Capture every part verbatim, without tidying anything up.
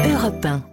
Europe un.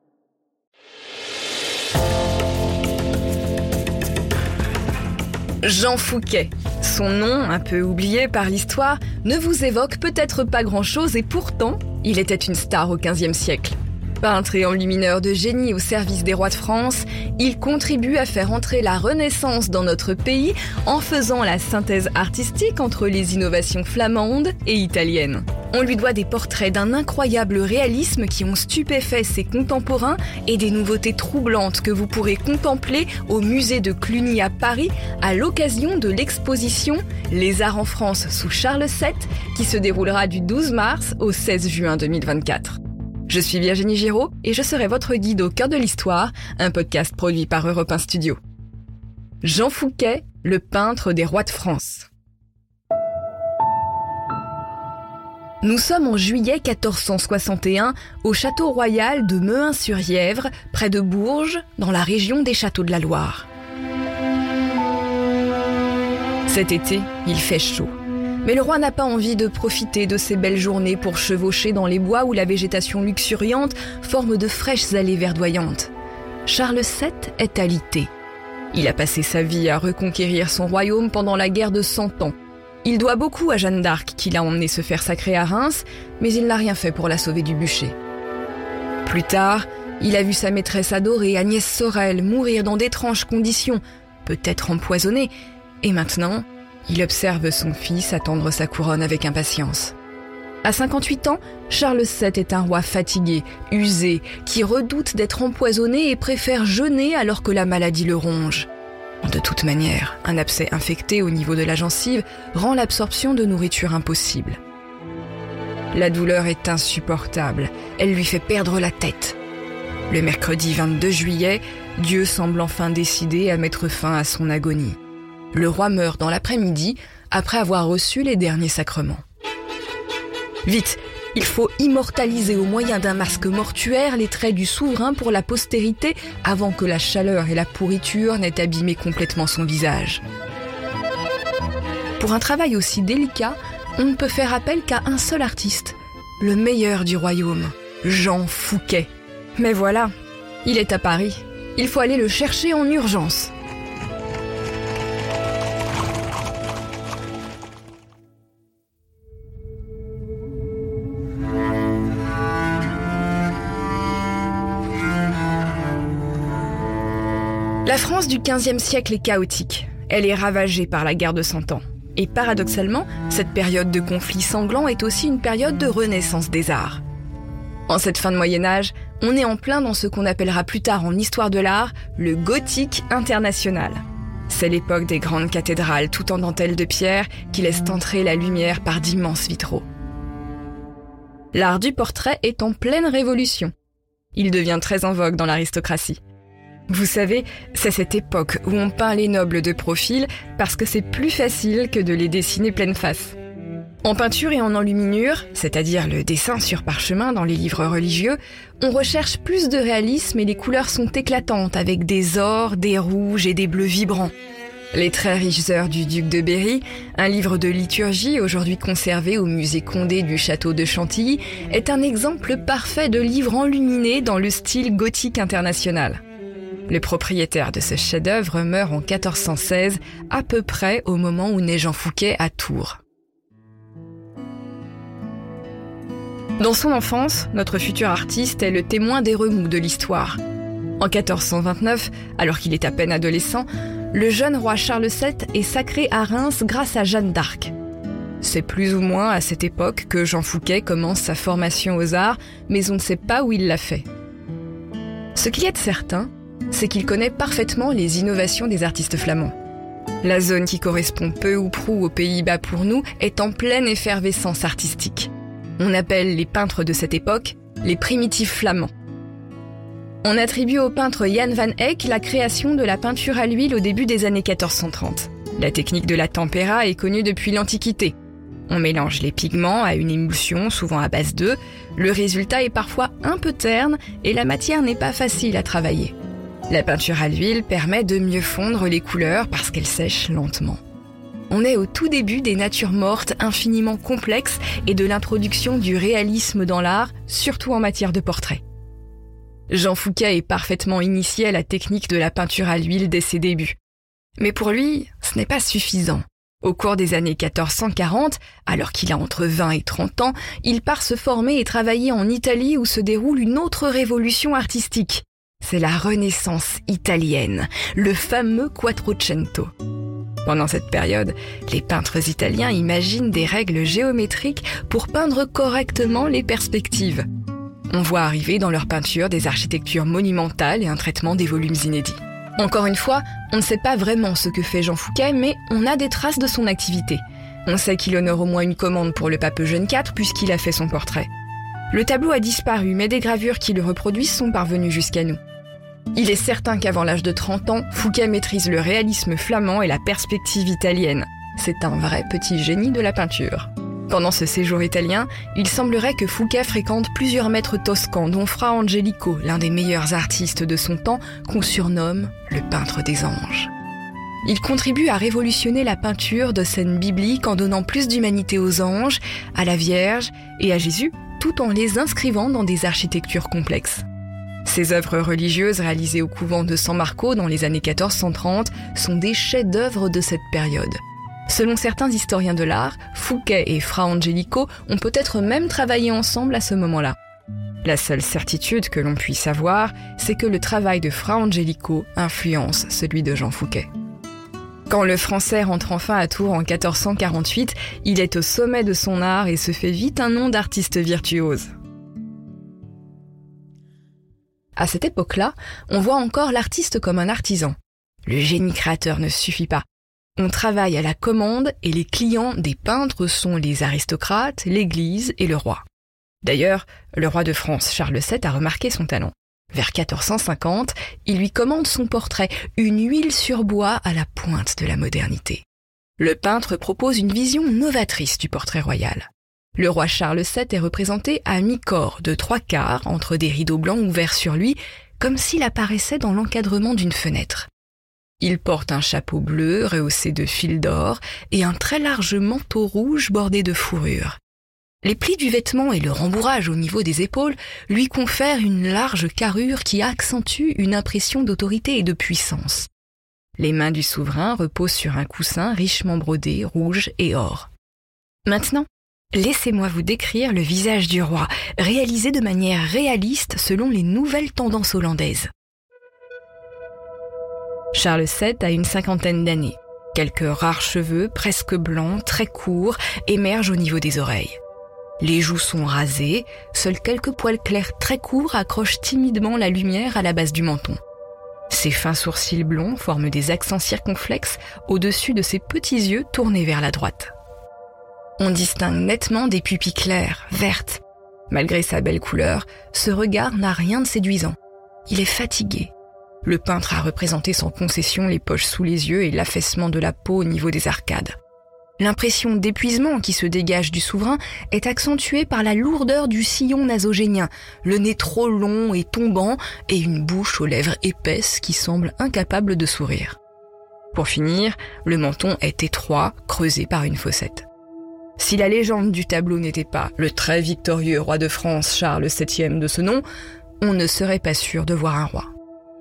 Jean Fouquet. Son nom, un peu oublié par l'histoire, ne vous évoque peut-être pas grand-chose et pourtant, il était une star au quinzième siècle. Peintre et enlumineur de génie au service des rois de France, il contribue à faire entrer la Renaissance dans notre pays en faisant la synthèse artistique entre les innovations flamandes et italiennes. On lui doit des portraits d'un incroyable réalisme qui ont stupéfait ses contemporains et des nouveautés troublantes que vous pourrez contempler au musée de Cluny à Paris à l'occasion de l'exposition « Les arts en France sous Charles sept » qui se déroulera du douze mars au seize juin deux mille vingt-quatre. Je suis Virginie Giraud et je serai votre guide au cœur de l'histoire, un podcast produit par Europe un Studio. Jean Fouquet, le peintre des rois de France. Nous sommes en juillet quatorze cent soixante et un au château royal de Mehun-sur-Yèvre, près de Bourges, dans la région des Châteaux de la Loire. Cet été, il fait chaud. Mais le roi n'a pas envie de profiter de ces belles journées pour chevaucher dans les bois où la végétation luxuriante forme de fraîches allées verdoyantes. Charles sept est alité. Il a passé sa vie à reconquérir son royaume pendant la guerre de Cent Ans. Il doit beaucoup à Jeanne d'Arc qui l'a emmené se faire sacrer à Reims, mais il n'a rien fait pour la sauver du bûcher. Plus tard, il a vu sa maîtresse adorée, Agnès Sorel, mourir dans d'étranges conditions, peut-être empoisonnée, et maintenant, il observe son fils attendre sa couronne avec impatience. À cinquante-huit ans, Charles sept est un roi fatigué, usé, qui redoute d'être empoisonné et préfère jeûner alors que la maladie le ronge. De toute manière, un abcès infecté au niveau de la gencive rend l'absorption de nourriture impossible. La douleur est insupportable, elle lui fait perdre la tête. Le mercredi vingt-deux juillet, Dieu semble enfin décidé à mettre fin à son agonie. Le roi meurt dans l'après-midi, après avoir reçu les derniers sacrements. Vite, il faut immortaliser au moyen d'un masque mortuaire les traits du souverain pour la postérité avant que la chaleur et la pourriture n'aient abîmé complètement son visage. Pour un travail aussi délicat, on ne peut faire appel qu'à un seul artiste, le meilleur du royaume, Jean Fouquet. Mais voilà, il est à Paris. Il faut aller le chercher en urgence. La France du quinzième siècle est chaotique. Elle est ravagée par la guerre de Cent Ans. Et paradoxalement, cette période de conflits sanglants est aussi une période de renaissance des arts. En cette fin de Moyen-Âge, on est en plein dans ce qu'on appellera plus tard en histoire de l'art le gothique international. C'est l'époque des grandes cathédrales tout en dentelle de pierre qui laissent entrer la lumière par d'immenses vitraux. L'art du portrait est en pleine révolution. Il devient très en vogue dans l'aristocratie. Vous savez, c'est cette époque où on peint les nobles de profil parce que c'est plus facile que de les dessiner pleine face. En peinture et en enluminure, c'est-à-dire le dessin sur parchemin dans les livres religieux, on recherche plus de réalisme et les couleurs sont éclatantes avec des ors, des rouges et des bleus vibrants. Les très riches heures du duc de Berry, un livre de liturgie aujourd'hui conservé au musée Condé du château de Chantilly, est un exemple parfait de livre enluminé dans le style gothique international. Le propriétaire de ce chef-d'œuvre meurt en quatorze cent seize, à peu près au moment où naît Jean Fouquet à Tours. Dans son enfance, notre futur artiste est le témoin des remous de l'histoire. En quatorze cent vingt-neuf, alors qu'il est à peine adolescent, le jeune roi Charles sept est sacré à Reims grâce à Jeanne d'Arc. C'est plus ou moins à cette époque que Jean Fouquet commence sa formation aux arts, mais on ne sait pas où il l'a fait. Ce qui est certain, c'est qu'il connaît parfaitement les innovations des artistes flamands. La zone qui correspond peu ou prou aux Pays-Bas pour nous est en pleine effervescence artistique. On appelle les peintres de cette époque les primitifs flamands. On attribue au peintre Jan van Eyck la création de la peinture à l'huile au début des années quatorze cent trente. La technique de la tempéra est connue depuis l'Antiquité. On mélange les pigments à une émulsion, souvent à base d'œufs. Le résultat est parfois un peu terne et la matière n'est pas facile à travailler. La peinture à l'huile permet de mieux fondre les couleurs parce qu'elle sèche lentement. On est au tout début des natures mortes infiniment complexes et de l'introduction du réalisme dans l'art, surtout en matière de portrait. Jean Fouquet est parfaitement initié à la technique de la peinture à l'huile dès ses débuts. Mais pour lui, ce n'est pas suffisant. Au cours des années quatorze cent quarante, alors qu'il a entre vingt et trente ans, il part se former et travailler en Italie où se déroule une autre révolution artistique. C'est la Renaissance italienne, le fameux Quattrocento. Pendant cette période, les peintres italiens imaginent des règles géométriques pour peindre correctement les perspectives. On voit arriver dans leur peinture des architectures monumentales et un traitement des volumes inédits. Encore une fois, on ne sait pas vraiment ce que fait Jean Fouquet, mais on a des traces de son activité. On sait qu'il honore au moins une commande pour le pape Eugène quatre puisqu'il a fait son portrait. Le tableau a disparu, mais des gravures qui le reproduisent sont parvenues jusqu'à nous. Il est certain qu'avant l'âge de trente ans, Fouquet maîtrise le réalisme flamand et la perspective italienne. C'est un vrai petit génie de la peinture. Pendant ce séjour italien, il semblerait que Fouquet fréquente plusieurs maîtres toscans, dont Fra Angelico, l'un des meilleurs artistes de son temps, qu'on surnomme le peintre des anges. Il contribue à révolutionner la peinture de scènes bibliques en donnant plus d'humanité aux anges, à la Vierge et à Jésus, tout en les inscrivant dans des architectures complexes. Ses œuvres religieuses réalisées au couvent de San Marco dans les années quatorze cent trente sont des chefs-d'œuvre de cette période. Selon certains historiens de l'art, Fouquet et Fra Angelico ont peut-être même travaillé ensemble à ce moment-là. La seule certitude que l'on puisse avoir, c'est que le travail de Fra Angelico influence celui de Jean Fouquet. Quand le Français rentre enfin à Tours en quatorze cent quarante-huit, il est au sommet de son art et se fait vite un nom d'artiste virtuose. À cette époque-là, on voit encore l'artiste comme un artisan. Le génie créateur ne suffit pas. On travaille à la commande et les clients des peintres sont les aristocrates, l'Église et le roi. D'ailleurs, le roi de France Charles sept a remarqué son talent. Vers quatorze cent cinquante, il lui commande son portrait, une huile sur bois à la pointe de la modernité. Le peintre propose une vision novatrice du portrait royal. Le roi Charles sept est représenté à mi-corps, de trois quarts, entre des rideaux blancs ouverts sur lui, comme s'il apparaissait dans l'encadrement d'une fenêtre. Il porte un chapeau bleu rehaussé de fils d'or et un très large manteau rouge bordé de fourrure. Les plis du vêtement et le rembourrage au niveau des épaules lui confèrent une large carrure qui accentue une impression d'autorité et de puissance. Les mains du souverain reposent sur un coussin richement brodé, rouge et or. Maintenant, laissez-moi vous décrire le visage du roi, réalisé de manière réaliste selon les nouvelles tendances hollandaises. Charles sept a une cinquantaine d'années. Quelques rares cheveux, presque blancs, très courts, émergent au niveau des oreilles. Les joues sont rasées, seuls quelques poils clairs très courts accrochent timidement la lumière à la base du menton. Ses fins sourcils blonds forment des accents circonflexes au-dessus de ses petits yeux tournés vers la droite. On distingue nettement des pupilles claires, vertes. Malgré sa belle couleur, ce regard n'a rien de séduisant. Il est fatigué. Le peintre a représenté sans concession les poches sous les yeux et l'affaissement de la peau au niveau des arcades. L'impression d'épuisement qui se dégage du souverain est accentuée par la lourdeur du sillon nasogénien, le nez trop long et tombant et une bouche aux lèvres épaisses qui semble incapable de sourire. Pour finir, le menton est étroit, creusé par une fossette. Si la légende du tableau n'était pas le très victorieux roi de France Charles septième de ce nom, on ne serait pas sûr de voir un roi.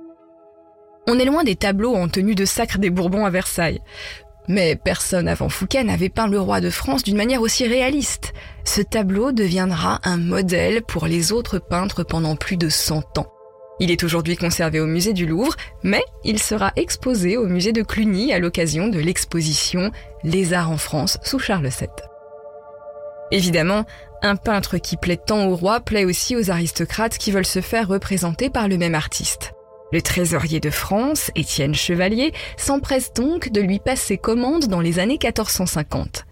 On est loin des tableaux en tenue de sacre des Bourbons à Versailles. Mais personne avant Fouquet n'avait peint le roi de France d'une manière aussi réaliste. Ce tableau deviendra un modèle pour les autres peintres pendant plus de cent ans. Il est aujourd'hui conservé au musée du Louvre, mais il sera exposé au musée de Cluny à l'occasion de l'exposition « Les arts en France sous Charles sept ». Évidemment, un peintre qui plaît tant au roi plaît aussi aux aristocrates qui veulent se faire représenter par le même artiste. Le trésorier de France, Étienne Chevalier, s'empresse donc de lui passer commande dans les années quatorze cent cinquante.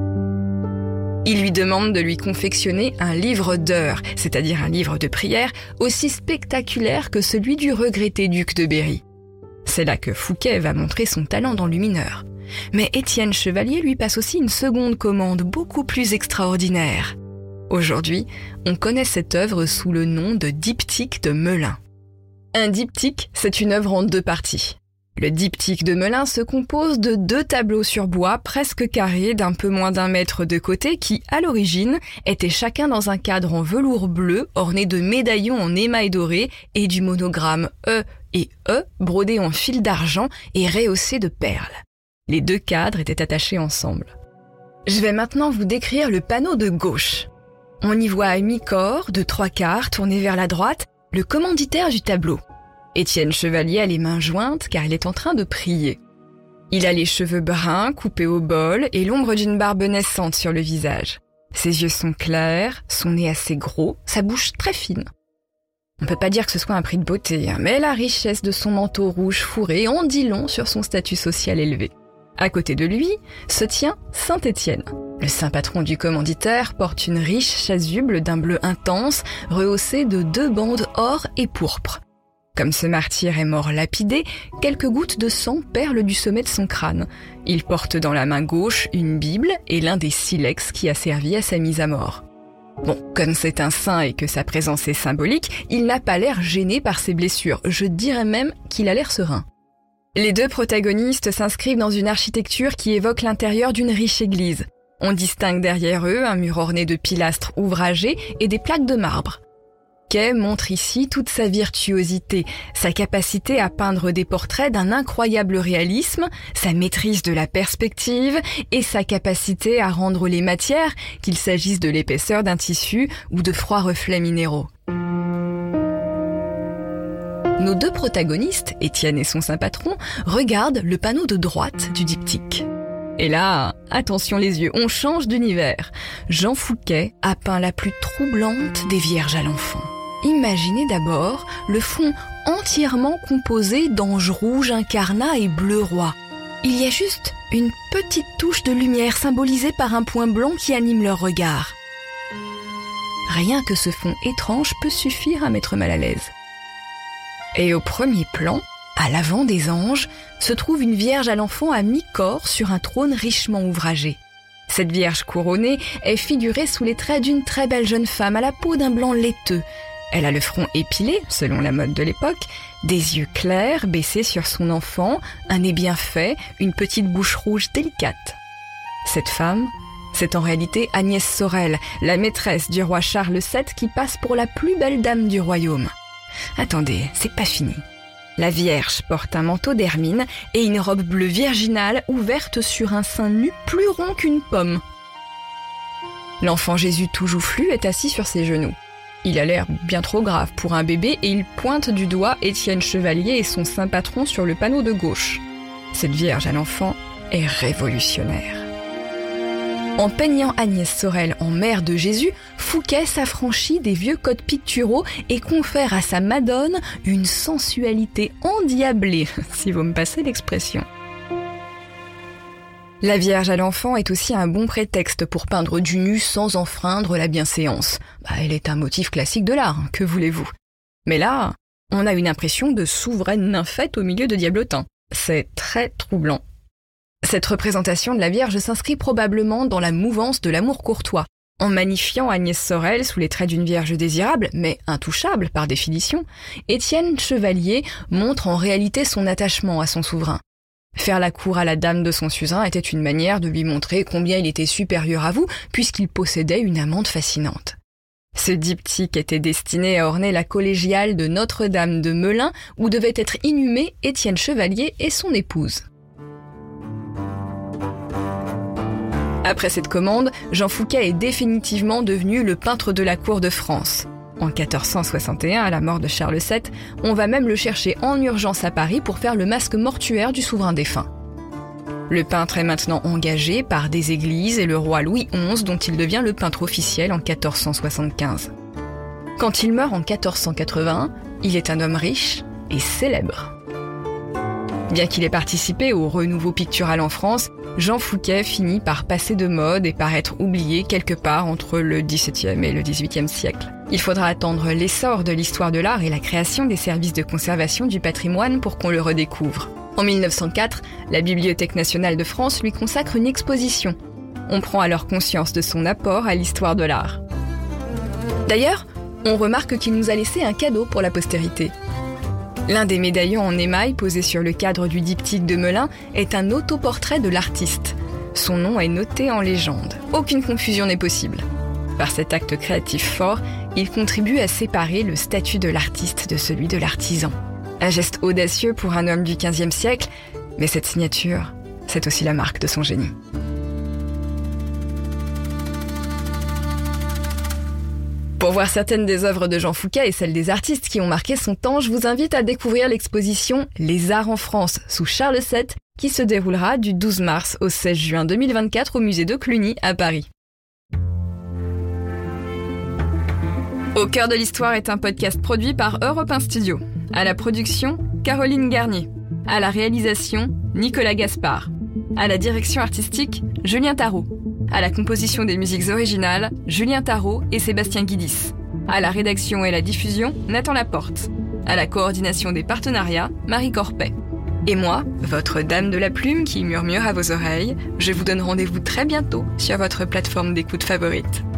Il lui demande de lui confectionner un livre d'heures, c'est-à-dire un livre de prières, aussi spectaculaire que celui du regretté duc de Berry. C'est là que Fouquet va montrer son talent d'enlumineur. Mais Étienne Chevalier lui passe aussi une seconde commande beaucoup plus extraordinaire. Aujourd'hui, on connaît cette œuvre sous le nom de diptyque de Melun. Un diptyque, c'est une œuvre en deux parties. Le diptyque de Melun se compose de deux tableaux sur bois presque carrés d'un peu moins d'un mètre de côté qui, à l'origine, étaient chacun dans un cadre en velours bleu orné de médaillons en émail doré et du monogramme E et E brodé en fil d'argent et rehaussé de perles. Les deux cadres étaient attachés ensemble. Je vais maintenant vous décrire le panneau de gauche. On y voit à mi-corps, de trois quarts, tourné vers la droite, le commanditaire du tableau. Étienne Chevalier a les mains jointes car il est en train de prier. Il a les cheveux bruns, coupés au bol et l'ombre d'une barbe naissante sur le visage. Ses yeux sont clairs, son nez assez gros, sa bouche très fine. On peut pas dire que ce soit un prix de beauté, mais la richesse de son manteau rouge fourré en dit long sur son statut social élevé. À côté de lui se tient Saint Étienne. Le saint patron du commanditaire porte une riche chasuble d'un bleu intense, rehaussée de deux bandes or et pourpre. Comme ce martyr est mort lapidé, quelques gouttes de sang perlent du sommet de son crâne. Il porte dans la main gauche une Bible et l'un des silex qui a servi à sa mise à mort. Bon, comme c'est un saint et que sa présence est symbolique, il n'a pas l'air gêné par ses blessures. Je dirais même qu'il a l'air serein. Les deux protagonistes s'inscrivent dans une architecture qui évoque l'intérieur d'une riche église. On distingue derrière eux un mur orné de pilastres ouvragés et des plaques de marbre. Quay montre ici toute sa virtuosité, sa capacité à peindre des portraits d'un incroyable réalisme, sa maîtrise de la perspective et sa capacité à rendre les matières, qu'il s'agisse de l'épaisseur d'un tissu ou de froids reflets minéraux. Nos deux protagonistes, Étienne et son saint patron, regardent le panneau de droite du diptyque. Et là, attention les yeux, on change d'univers. Jean Fouquet a peint la plus troublante des Vierges à l'enfant. Imaginez d'abord le fond entièrement composé d'anges rouges, incarnats et bleu roi. Il y a juste une petite touche de lumière symbolisée par un point blanc qui anime leur regard. Rien que ce fond étrange peut suffire à mettre mal à l'aise. Et au premier plan, à l'avant des anges, se trouve une Vierge à l'enfant à mi-corps sur un trône richement ouvragé. Cette Vierge couronnée est figurée sous les traits d'une très belle jeune femme à la peau d'un blanc laiteux. Elle a le front épilé, selon la mode de l'époque, des yeux clairs baissés sur son enfant, un nez bien fait, une petite bouche rouge délicate. Cette femme, c'est en réalité Agnès Sorel, la maîtresse du roi Charles sept qui passe pour la plus belle dame du royaume. Attendez, c'est pas fini. La Vierge porte un manteau d'hermine et une robe bleue virginale ouverte sur un sein nu plus rond qu'une pomme. L'enfant Jésus tout joufflu est assis sur ses genoux. Il a l'air bien trop grave pour un bébé et il pointe du doigt Étienne Chevalier et son saint patron sur le panneau de gauche. Cette Vierge à l'enfant est révolutionnaire. En peignant Agnès Sorel en mère de Jésus, Fouquet s'affranchit des vieux codes picturaux et confère à sa Madone une sensualité endiablée, si vous me passez l'expression. La Vierge à l'enfant est aussi un bon prétexte pour peindre du nu sans enfreindre la bienséance. Bah, elle est un motif classique de l'art, que voulez-vous. Mais là, on a une impression de souveraine nymphette au milieu de diablotins. C'est très troublant. Cette représentation de la Vierge s'inscrit probablement dans la mouvance de l'amour courtois. En magnifiant Agnès Sorel sous les traits d'une Vierge désirable, mais intouchable par définition, Étienne Chevalier montre en réalité son attachement à son souverain. Faire la cour à la dame de son suzerain était une manière de lui montrer combien il était supérieur à vous, puisqu'il possédait une amante fascinante. Ce diptyque était destiné à orner la collégiale de Notre-Dame de Melun, où devaient être inhumés Étienne Chevalier et son épouse. Après cette commande, Jean Fouquet est définitivement devenu le peintre de la cour de France. En quatorze cent soixante et un, à la mort de Charles sept, on va même le chercher en urgence à Paris pour faire le masque mortuaire du souverain défunt. Le peintre est maintenant engagé par des églises et le roi Louis onze, dont il devient le peintre officiel en quatorze cent soixante-quinze. Quand il meurt en quatorze cent quatre-vingt-un, il est un homme riche et célèbre. Bien qu'il ait participé au renouveau pictural en France, Jean Fouquet finit par passer de mode et par être oublié quelque part entre le dix-septième et le dix-huitième siècle. Il faudra attendre l'essor de l'histoire de l'art et la création des services de conservation du patrimoine pour qu'on le redécouvre. En mille neuf cent quatre, la Bibliothèque nationale de France lui consacre une exposition. On prend alors conscience de son apport à l'histoire de l'art. D'ailleurs, on remarque qu'il nous a laissé un cadeau pour la postérité. L'un des médaillons en émail posé sur le cadre du diptyque de Melun est un autoportrait de l'artiste. Son nom est noté en légende. Aucune confusion n'est possible. Par cet acte créatif fort, il contribue à séparer le statut de l'artiste de celui de l'artisan. Un geste audacieux pour un homme du quinzième siècle, mais cette signature, c'est aussi la marque de son génie. Pour voir certaines des œuvres de Jean Foucas et celles des artistes qui ont marqué son temps, je vous invite à découvrir l'exposition Les Arts en France sous Charles sept qui se déroulera du douze mars au seize juin deux mille vingt-quatre au musée de Cluny à Paris. Au cœur de l'histoire est un podcast produit par Europe un Studio. À la production, Caroline Garnier. À la réalisation, Nicolas Gaspard. À la direction artistique, Julien Tarot. À la composition des musiques originales, Julien Tarot et Sébastien Guidis. À la rédaction et la diffusion, Nathan Laporte. À la coordination des partenariats, Marie Corpet. Et moi, votre dame de la plume qui murmure à vos oreilles, je vous donne rendez-vous très bientôt sur votre plateforme d'écoute favorite.